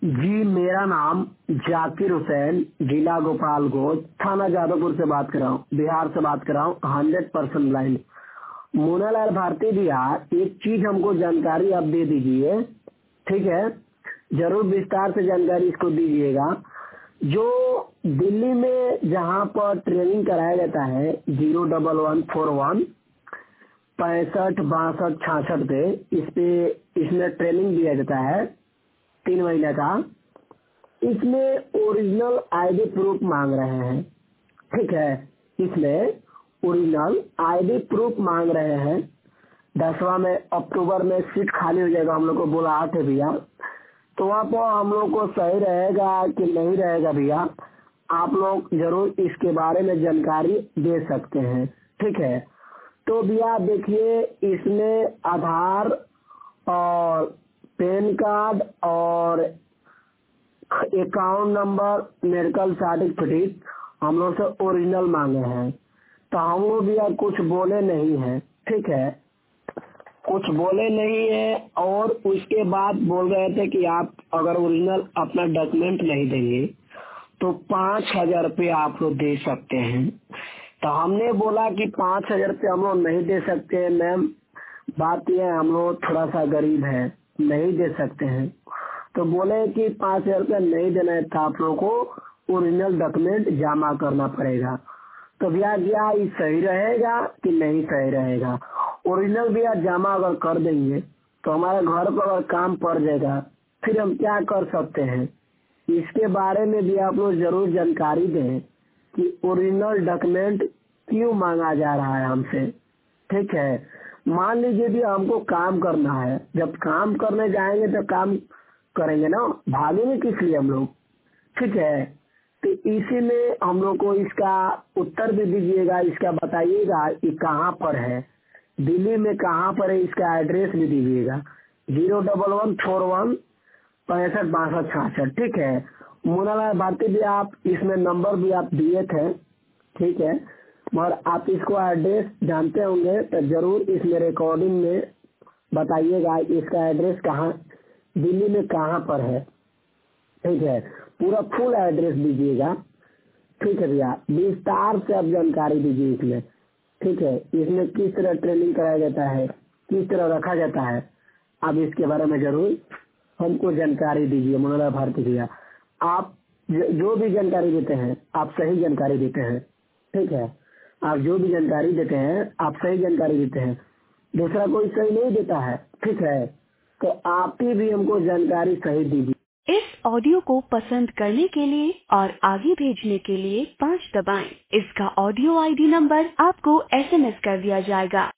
जी, मेरा नाम जाकिर हुसैन, जिला गोपालगंज, थाना जादवपुर से बात कर रहा हूँ, बिहार से बात कर रहा हूँ। 100% ब्लाइंड मोनालाल भारती भैया, एक चीज हमको जानकारी आप दे दीजिए, ठीक है? जरूर विस्तार से जानकारी इसको दीजिएगा। जो दिल्ली में जहाँ पर ट्रेनिंग कराया जाता है 01141 65 62 66 पे, इसमें ट्रेनिंग दिया जाता है 3 महीने का। इसमें ओरिजिनल आईडी प्रूफ मांग रहे हैं, ठीक है? इसमें ओरिजिनल आईडी प्रूफ मांग रहे हैं। 10वां में अक्टूबर में सीट खाली हो जाएगा, हम लोग को बोला थे भैया। तो वहाँ पर हम लोग को सही रहेगा कि नहीं रहेगा भैया, आप लोग जरूर इसके बारे में जानकारी दे सकते हैं, ठीक है? तो भैया देखिए, इसमें आधार और पैन कार्ड और अकाउंट नंबर, मेडिकल सर्टिफिकेट हम लोग से ओरिजिनल मांगे हैं। तो हम लोग भैया कुछ बोले नहीं है, ठीक है? कुछ बोले नहीं है और उसके बाद बोल रहे थे कि आप अगर ओरिजिनल अपना डॉक्यूमेंट नहीं देंगे तो 5,000 रुपये आप लोग दे सकते हैं। तो हमने बोला कि 5,000 रुपये हम लोग नहीं दे सकते हैं मैम, बात यह है हम लोग थोड़ा सा गरीब है, नहीं दे सकते हैं। तो बोले कि 5,000 रुपये नहीं देना है, तो आप लोग को ओरिजिनल डॉक्यूमेंट जमा करना पड़ेगा। तो भैया क्या ये सही रहेगा कि नहीं सही रहेगा? ओरिजिनल भैया जमा अगर कर देंगे तो हमारे घर पर अगर काम पड़ जाएगा, फिर हम क्या कर सकते हैं? इसके बारे में भी आप लोग जरूर जानकारी दें कि ओरिजिनल डॉक्यूमेंट क्यों मांगा जा रहा है हमसे, ठीक है? मान लीजिए भी हमको काम करना है, जब काम करने जाएंगे तो काम करेंगे ना, भागेंगे किस लिए हम लोग, ठीक है? तो इसी में हम लोग को इसका उत्तर भी दीजिएगा, इसका बताइएगा ये कहाँ पर है, दिल्ली में कहाँ पर है, इसका एड्रेस भी दीजिएगा। 01141 65 62 66, ठीक है? मोनालाल भारती भी आप इसमें नंबर भी आप दिए थे, ठीक है? मगर आप इसको एड्रेस जानते होंगे तो जरूर इसमें रिकॉर्डिंग में बताइएगा इसका एड्रेस कहाँ, दिल्ली में कहाँ पर है, ठीक है? पूरा फुल एड्रेस दीजिएगा, ठीक है भैया? विस्तार से आप जानकारी दीजिए इसमें, ठीक है? इसमें किस तरह ट्रेनिंग कराया जाता है, किस तरह रखा जाता है, आप इसके बारे में जरूर हमको जानकारी दीजिए। मोनालाल भारती भैया, आप जो भी जानकारी देते हैं आप सही जानकारी देते हैं, ठीक है? आप जो भी जानकारी देते हैं आप सही जानकारी देते हैं, दूसरा कोई सही नहीं देता है, ठीक है? तो आप ही भी हमको जानकारी सही दीजिए। इस ऑडियो को पसंद करने के लिए और आगे भेजने के लिए 5 दबाएं। इसका ऑडियो आईडी नंबर आपको SMS कर दिया जाएगा।